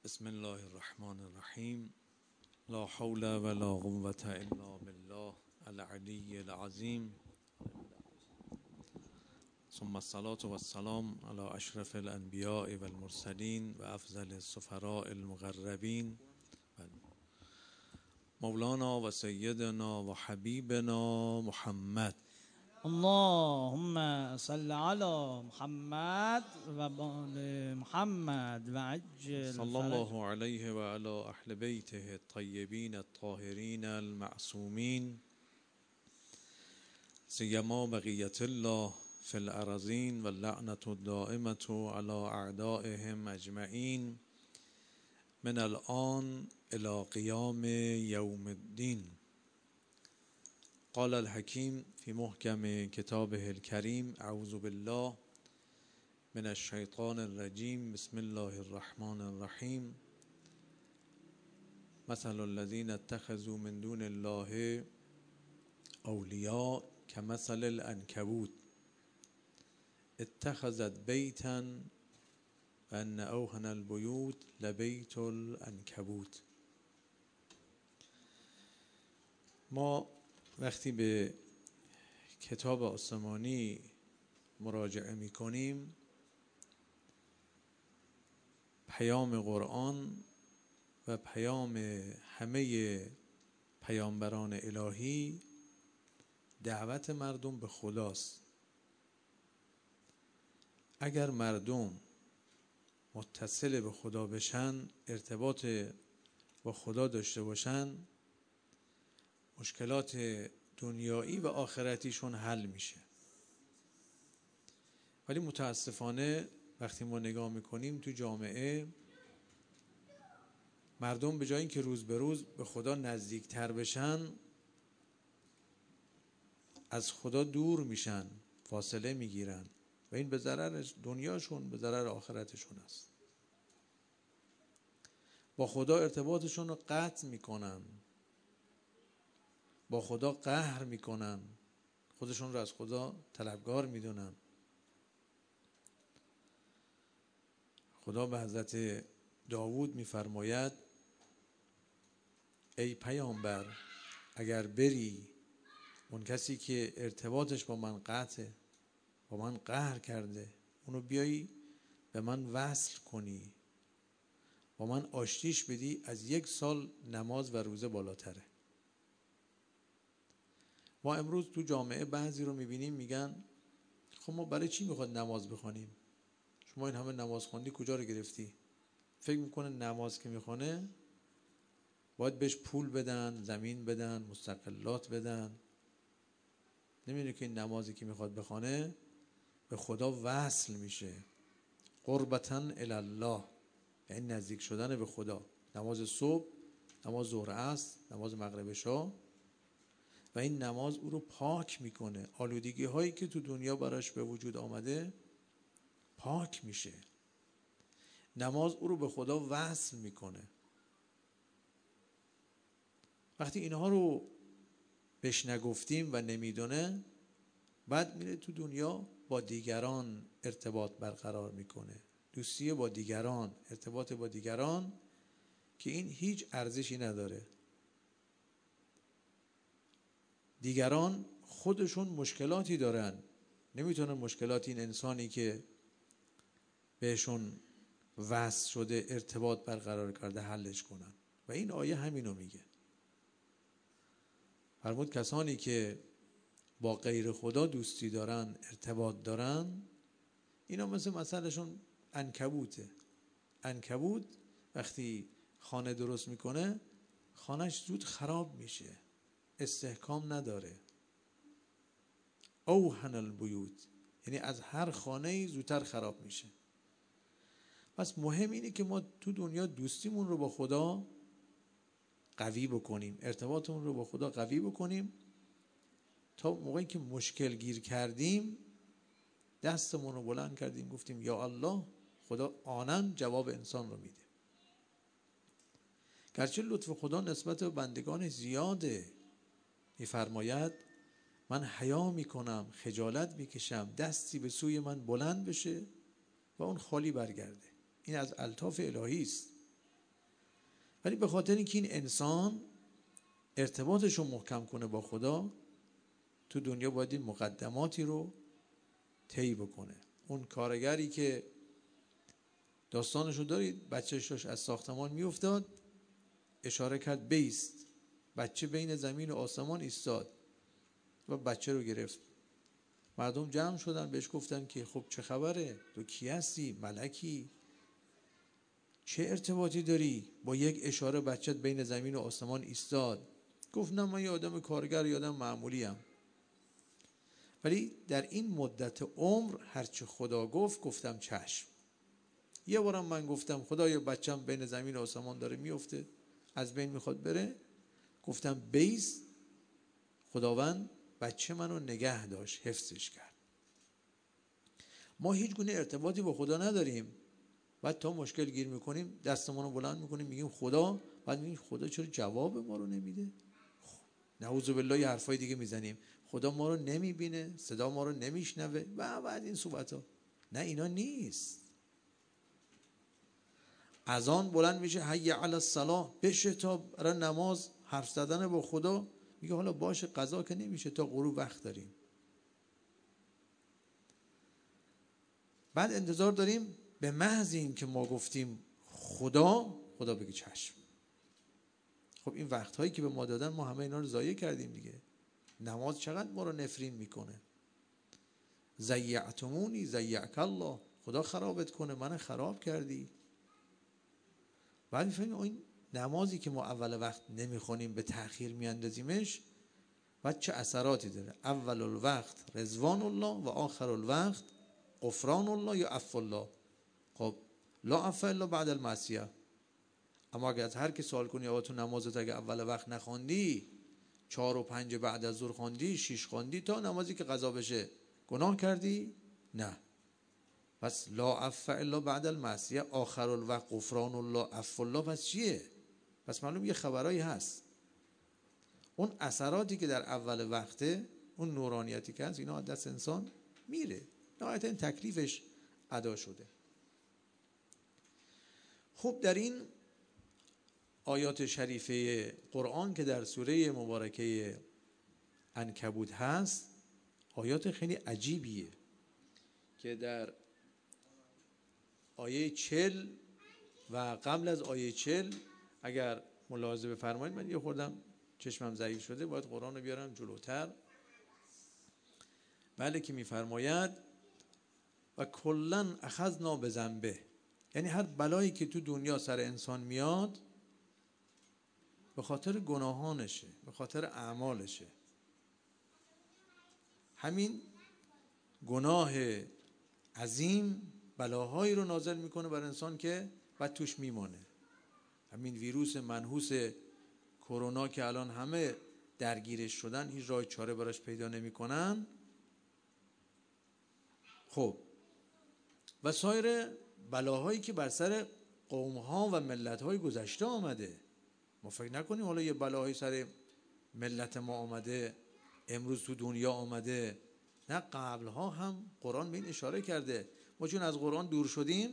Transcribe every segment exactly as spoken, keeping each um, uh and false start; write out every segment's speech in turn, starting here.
بسم الله الرحمن الرحیم. لا حول ولا قوة الا بالله العلی العظیم. ثم الصلاة والسلام على اشرف الانبیاء والمرسلین و افضل السفراء المقربین مولانا و سیدنا و حبیبنا محمد. اللهم صل على محمد و آل محمد و عجل صلی الله علیه و علی اهل بیته الطیبین الطاهرین المعصومین سیما بقیت الله فی الارضین و اللعنة الدائمة علی اعدائهم اجمعین من الآن الى قیام یوم الدین. قال الحکیم فی محکم کتابه الکریم اعوذ بالله من الشیطان الرجیم بسم الله الرحمن الرحیم. مثل الذین اتخذوا من دون الله اولیاء کمثل العنکبوت اتخذت بیتا و ان اوهن البیوت لبیت العنکبوت. ما وقتی به کتاب آسمانی مراجعه می کنیم، پیام قرآن و پیام همه پیامبران الهی دعوت مردم به خداست. اگر مردم متصل به خدا بشن، ارتباط با خدا داشته باشن، مشکلات دنیایی و آخرتیشون حل میشه. ولی متاسفانه وقتی ما نگاه میکنیم تو جامعه، مردم به جای اینکه روز به روز به خدا نزدیکتر بشن، از خدا دور میشن، فاصله میگیرن و این به ضرر دنیاشون، به ضرر آخرتشون است. با خدا ارتباطشون رو قطع میکنن، با خدا قهر میکنن، خودشون رو از خدا طلبگار میدونن. خدا به حضرت داوود میفرماید ای پیامبر، اگر بری اون کسی که ارتباطش با من قطعه، با من قهر کرده، اونو بیایی به من وصل کنی، با من آشتیش بدی، از یک سال نماز و روزه بالاتره. ما امروز تو جامعه بعضی رو میبینیم میگن خب ما برای چی میخواد نماز بخونیم؟ شما این همه نماز خوندی کجا رو گرفتی؟ فکر میکنه نماز که میخونه باید بهش پول بدن، زمین بدن، مستقلات بدن. نمیدونه که این نمازی که میخواد بخونه به خدا وصل میشه. قربتاً الی الله، یعنی نزدیک شدن به خدا. نماز صبح، نماز ظهر عصر، نماز مغرب عشا، و این نماز او رو پاک میکنه. آلودگی هایی که تو دنیا براش به وجود آمده پاک میشه. نماز او رو به خدا وصل میکنه. وقتی اینها رو بهش نگفتیم و نمیدونه، بعد میره تو دنیا با دیگران ارتباط برقرار میکنه، دوستی با دیگران، ارتباط با دیگران که این هیچ ارزشی نداره. دیگران خودشون مشکلاتی دارن، نمیتونن مشکلات این انسانی که بهشون وصل شده، ارتباط برقرار کرده، حلش کنن. و این آیه همینو میگه. فرمود کسانی که با غیر خدا دوستی دارن، ارتباط دارن، اینا مثل مثلشون عنکبوته. عنکبوت وقتی خانه درست میکنه، خانهش زود خراب میشه، استحکام نداره. اوهن البیوت، یعنی از هر خانه‌ای زودتر خراب میشه. پس مهم اینه که ما تو دنیا دوستیمون رو با خدا قوی بکنیم، ارتباطمون رو با خدا قوی بکنیم، تا موقعی که مشکل گیر کردیم دستمون رو بلند کردیم گفتیم یا الله، خدا آنن جواب انسان رو میده. گرچه لطف خدا نسبت به بندگان زیاده، میفرماید من حیا میکنم، خجالت میکشم دستی به سوی من بلند بشه و اون خالی برگرده. این از الطاف الهی است. ولی به خاطر اینکه این انسان ارتباطش رو محکم کنه با خدا، تو دنیا باید این مقدماتی رو طی بکنه. اون کارگری که داستانش رو دارید، بچهش داشت از ساختمان میافتاد، اشاره کرد بیست، بچه بین زمین و آسمان ایستاد و بچه رو گرفت. مردم جمع شدن بهش گفتن که خب چه خبره؟ تو کی هستی؟ ملکی؟ چه ارتباطی داری؟ با یک اشاره بچت بین زمین و آسمان ایستاد. گفت نه، من یه آدم کارگر، یه آدم معمولی ام. ولی در این مدت عمر هرچه خدا گفت گفتم چشم. یه بارم من گفتم خدایا بچم بین زمین و آسمان داره میفته، از بین میخواد بره، گفتم بیست. خداوند بچه منو نگه داشت، حفظش کرد. ما هیچ گونه ارتباطی با خدا نداریم، بعد تا مشکل گیر میکنیم دستمون رو بلند میکنیم میگیم خدا، بعد میگیم خدا چرا جواب ما رو نمیده؟ نعوذ بالله یه حرفای دیگه میزنیم، خدا ما رو نمیبینه، صدا ما رو نمیشنوه و بعد این صحبت. نه، اینا نیست. اذان بلند میشه حی علی الصلاه، بشه تا برای نماز حرف زدن با خدا، میگه حالا باشه قضا که نمیشه تا غروب وقت داریم. بعد انتظار داریم به محض این که ما گفتیم خدا، خدا بگه چشم. خب این وقتهایی که به ما دادن ما همه اینا رو ضایع کردیم دیگه. نماز چقدر ما رو نفرین میکنه. ضیعتمونی ضیعک الله، خدا خرابت کنه، من خراب کردی. بعد میفهمیم این نمازی که ما اول وقت نمیخونیم به تأخیر میاندازیمش، بعد چه اثراتی داره. اول الوقت رضوان الله و آخر الوقت غفران الله یا عفو الله. خب لا عفو الا بعد المعصیه. اما اگر از هر کی سوال کنی آقا تو نمازت اگه اول وقت نخوندی، چهار و پنج بعد از ظهر خوندی، شیش خوندی، تا نمازی که قضا بشه گناه کردی؟ نه. پس لا عفو الا بعد المعصیه، آخر الوقت غفران الله عفو الله. پس چیه؟ پس معلوم یه خبرایی هست. اون اثراتی که در اول وقته، اون نورانیتی که هست، اینا از دست انسان میره، نهایتا این تکلیفش ادا شده. خب در این آیات شریفه قرآن که در سوره مبارکه عنکبوت هست، آیات خیلی عجیبیه که در آیه چل و قبل از آیه چل اگر ملاحظه بفرمایید، من یه خوردم چشمم ضعیف شده، باید قرآن رو بیارم جلوتر. بله که میفرماید و کلن اخذنا بذنبه، یعنی هر بلایی که تو دنیا سر انسان میاد به خاطر گناهانشه، به خاطر اعمالشه. همین گناه عظیم بلاهایی رو نازل میکنه بر انسان که بعد توش میمانه. همین ویروس منحوس کرونا که الان همه درگیرش شدن، هیچ راه چاره براش پیدا نمیکنن. خب و سایر بلاهایی که بر سر قومها و ملت‌های گذشته آمده. ما فکر نکنیم حالا یه بلاهایی سر ملت ما آمده امروز تو دنیا آمده، نه، قبلها هم قرآن به این اشاره کرده. ما چون از قرآن دور شدیم،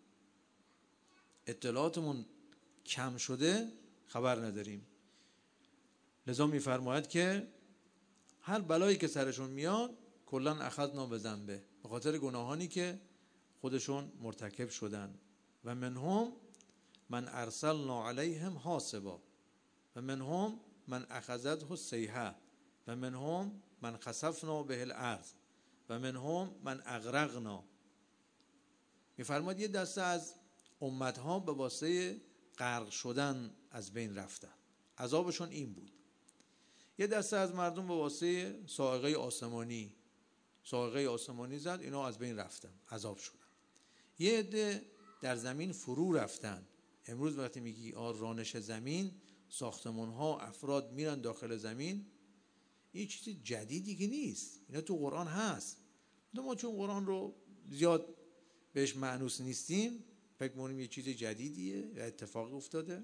اطلاعاتمون کم شده، خبر نداریم. لذا میفرماید که هر بلایی که سرشون میاد کلن اخذنا بذنبه، به خاطر گناهانی که خودشون مرتکب شدن. و منهم من ارسلنا علیهم حاصبا و منهم من اخذته الصیحه و منهم من خسفنا به الارض و منهم من اغرقنا. میفرماید یه دسته از امتها به واسطه غرق شدن از بین رفتن، عذابشون این بود. یه دسته از مردم به واسطه صاعقه آسمانی، صاعقه آسمانی زد، اینا از بین رفتن، عذاب شدن. یه عده در زمین فرو رفتن. امروز وقتی میگی آ رانش زمین، ساختمان ها، افراد میرن داخل زمین، این چیز جدیدی که نیست، اینا تو قرآن هست. ما چون قرآن رو زیاد بهش مانوس نیستیم، فکر می‌کنیم یه چیز جدیدیه یا اتفاق افتاده.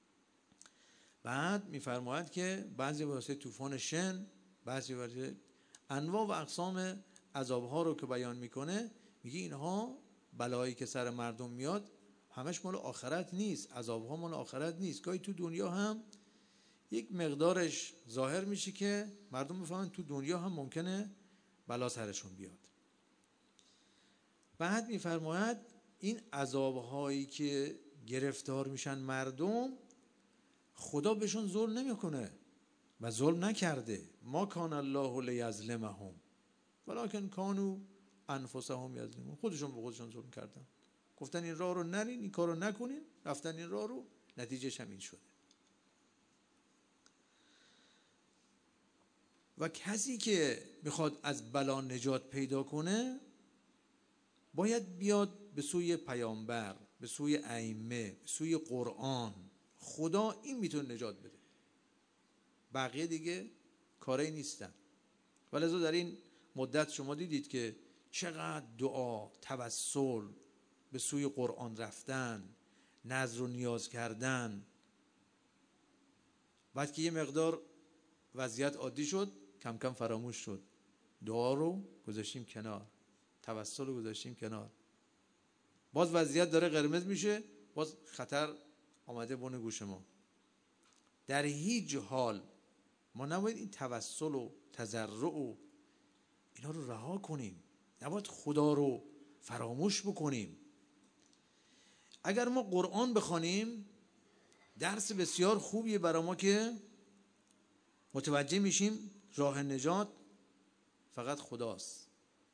بعد میفرماید که بعضی واسه طوفان شن، بعضی واسه انواع و اقسام عذاب‌ها رو که بیان میکنه، میگه اینها بلایی که سر مردم میاد همش مال آخرت نیست، عذابها مال آخرت نیست. گاهی تو دنیا هم یک مقدارش ظاهر میشه که مردم بفهمن تو دنیا هم ممکنه بلا سرشون بیاد. بعد میفرماید این عذابهایی که گرفتار میشن مردم، خدا بهشون ظلم نمیکنه و ظلم نکرده. ما کان الله لیظلمهم ولکن کانوا انفسهم یظلمون. خودشون به خودشون ظلم کردن، گفتن این راه رو نرین، این کار رو نکنین، رفتن این راه رو، نتیجهش هم این شده. و کسی که میخواد از بلا نجات پیدا کنه باید بیاد به سوی پیامبر، به سوی ائمه، به سوی قرآن. خدا این میتونه نجات بده، بقیه دیگه کاری نیستن. ولذا در این مدت شما دیدید که چقدر دعا، توسل، به سوی قرآن رفتن، نذر و نیاز کردن. بعد که یه مقدار وضعیت عادی شد، کم کم فراموش شد، دعا رو گذاشتیم کنار، توسل رو گذاشتیم کنار. باز وضعیت داره قرمز میشه، باز خطر آمده بون گوش ما. در هیچ حال ما نباید این توسل و تضرع و اینا رو رها کنیم، نباید خدا رو فراموش بکنیم. اگر ما قرآن بخوانیم درس بسیار خوبیه برای ما که متوجه میشیم راه نجات فقط خداست.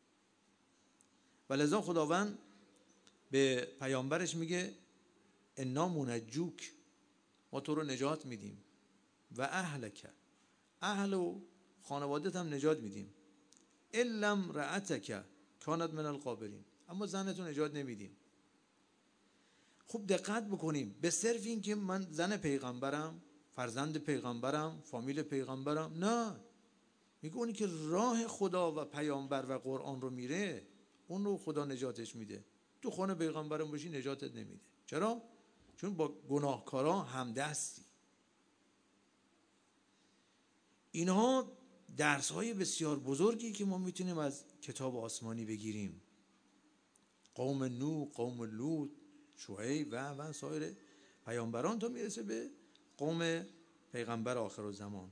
ولذا خداوند به پیامبرش میگه انا منجوک، ما تو رو نجات میدیم، و اهلک، اهل و خانوادت هم نجات میدیم، الا امرأتک کانت من الغابرین، اما زنتو نجات نمیدیم. خوب دقت بکنیم، به صرف این که من زن پیغمبرم، فرزند پیغمبرم، فامیل پیغمبرم، نه، میگه اونی که راه خدا و پیامبر و قرآن رو میره اون رو خدا نجاتش میده. تو خانه پیغمبرم باشی نجاتت نمیده. چرا؟ چون با گناهکارا همدستی. اینها درس های بسیار بزرگی که ما میتونیم از کتاب آسمانی بگیریم. قوم نوح، قوم لوط، شعیب و و سایر پیامبران تا میرسه به قوم پیغمبر آخرالزمان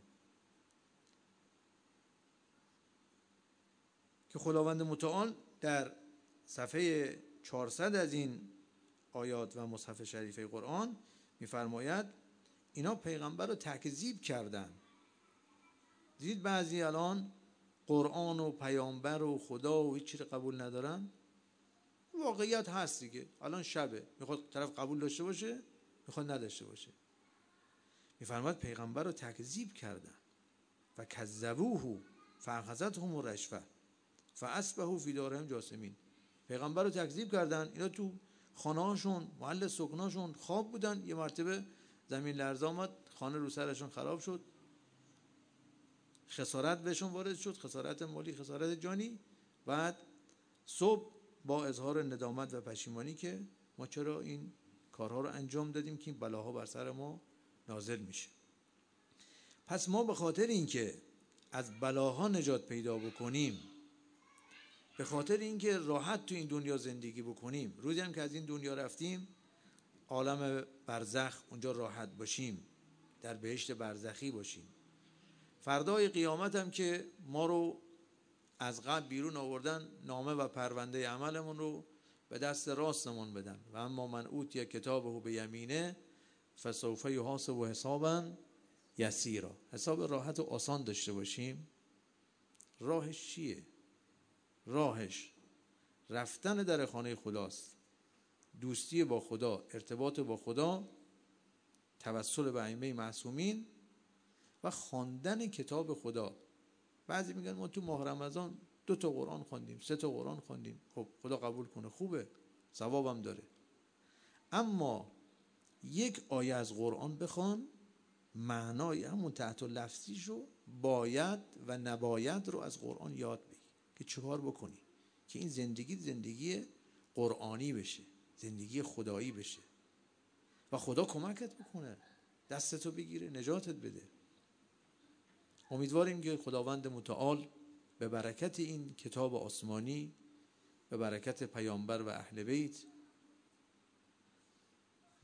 که خداوند متعال در صفحه چهارصد از این آیات و مصحف شریفه قرآن میفرماید اینا پیغمبر رو تکذیب کردن. دید بعضی الان قرآن و پیامبر و خدا و هیچ چیز قبول ندارن. واقعیت هست دیگه، الان شبه، میخواد طرف قبول داشته باشه، میخواد نداشته باشه. میفرماید پیغمبر رو تکذیب کردن و کذبوه فاخذتهم الرجفه فاصبحوا فی دارهم جاثمین. پیغمبر رو تکذیب کردن، اینا تو خانه‌هاشون، محل سکناشون خواب بودن، یه مرتبه زمین لرز آمد، خانه رو سرشون خراب شد، خسارت بهشون وارد شد، خسارت مالی، خسارت جانی. بعد صبح با اظهار ندامت و پشیمانی که ما چرا این کارها رو انجام دادیم که این بلاها بر سر ما نازل میشه. پس ما به خاطر اینکه از بلاها نجات پیدا بکنیم، به خاطر اینکه راحت تو این دنیا زندگی بکنیم، روزی هم که از این دنیا رفتیم عالم برزخ اونجا راحت باشیم، در بهشت برزخی باشیم، فردای قیامت هم که ما رو از قبر بیرون آوردن، نامه و پرونده عملمون رو به دست راستمون بدن. و اما من اوتی کتابه به یمینه فسوف یحاسب حسابا یسیرا. حساب راحت و آسان داشته باشیم. راهش چیه؟ راهش رفتن در خانه خداست، دوستی با خدا، ارتباط با خدا، توسل به ائمه معصومین و خواندن کتاب خدا. بعضی میگن ما تو ماه رمضان دو تا قرآن خواندیم، سه تا قرآن خواندیم. خب خدا قبول کنه، خوبه، ثوابم داره. اما یک آیه از قرآن بخوان، معنای همون تحت لفظیش رو، باید و نباید رو از قرآن یاد بگیر که چیکار بکنی که این زندگی زندگی قرآنی بشه، زندگی خدایی بشه و خدا کمکت بکنه، دستتو بگیره، نجاتت بده. امیدواریم که خداوند متعال به برکت این کتاب آسمانی، به برکت پیامبر و اهل بیت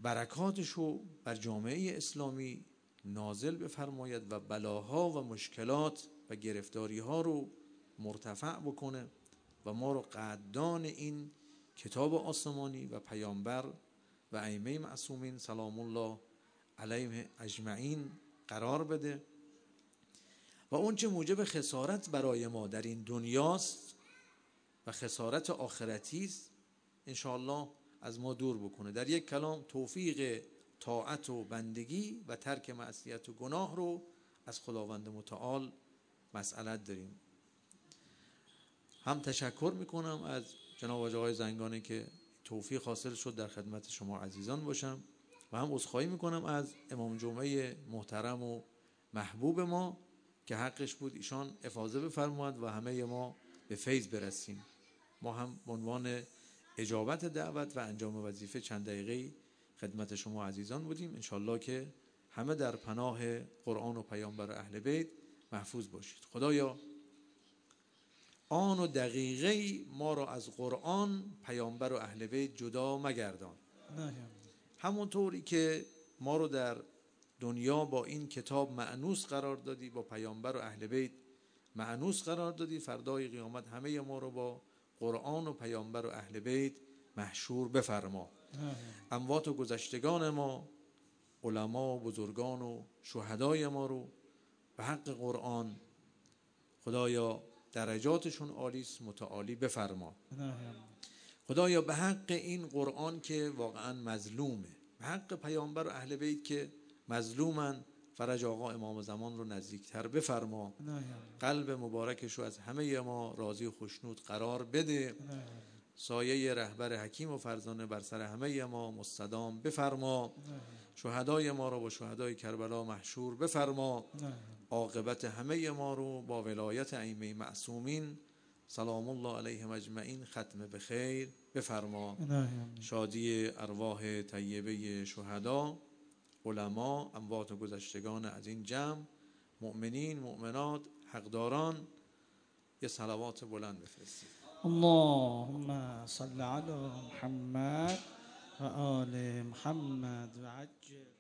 برکاتش رو بر جامعه اسلامی نازل بفرماید و بلاها و مشکلات و گرفتاری ها رو مرتفع بکنه و ما رو قدردان این کتاب آسمانی و پیامبر و ائمه معصومین سلام الله علیهم اجمعین قرار بده و اون چه موجب خسارت برای ما در این دنیاست و خسارت آخرتی است انشاءالله از ما دور بکنه. در یک کلام توفیق طاعت و بندگی و ترک معصیت و گناه رو از خداوند متعال مسئلت داریم. هم تشکر میکنم از جناب آقای زنگانی که توفیق حاصل شد در خدمت شما عزیزان باشم و هم عذرخواهی میکنم از امام جمعه محترم و محبوب ما که حقش بود ایشان افاضه بفرماید و همه ما به فیض برسیم. ما هم به عنوان اجابت دعوت و انجام وظیفه چند دقیقه خدمت شما عزیزان بودیم. انشالله که همه در پناه قرآن و پیامبر اهل بیت محفوظ باشید. خدایا آن و دقیقه ما را از قرآن، پیامبر و اهل بیت جدا مگردان. همونطوری که ما رو در دنیا با این کتاب مأنوس قرار دادی، با پیامبر و اهل بیت مأنوس قرار دادی، فردای قیامت همه ما رو با قرآن و پیامبر و اهل بیت محشور بفرما. اموات و گذشتگان ما، علما و بزرگان و شهدای ما رو به حق قرآن خدایا درجاتشون عالی است متعالی بفرما. خدایا به حق این قرآن که واقعا مظلومه، به حق پیامبر و اهل بیت که مظلومن، فرج آقا امام زمان رو نزدیکتر بفرما. قلب مبارکش رو از همه ما راضی و خوشنود قرار بده. سایه رهبر حکیم و فرزانه بر سر همه ما مستدام بفرما. شهدای ما رو با شهدای کربلا محشور بفرما. عاقبت همه ما رو با ولایت ائمه معصومین سلام الله علیهم اجمعین ختم به خیر بفرما. شادی ارواح طیبه شهدا، علما، اموات و گذشتگان از این جمع، مؤمنین، مؤمنات، حقداران، یه صلوات بلند بفرستید. اللهم صل علی محمد و آل محمد و عجل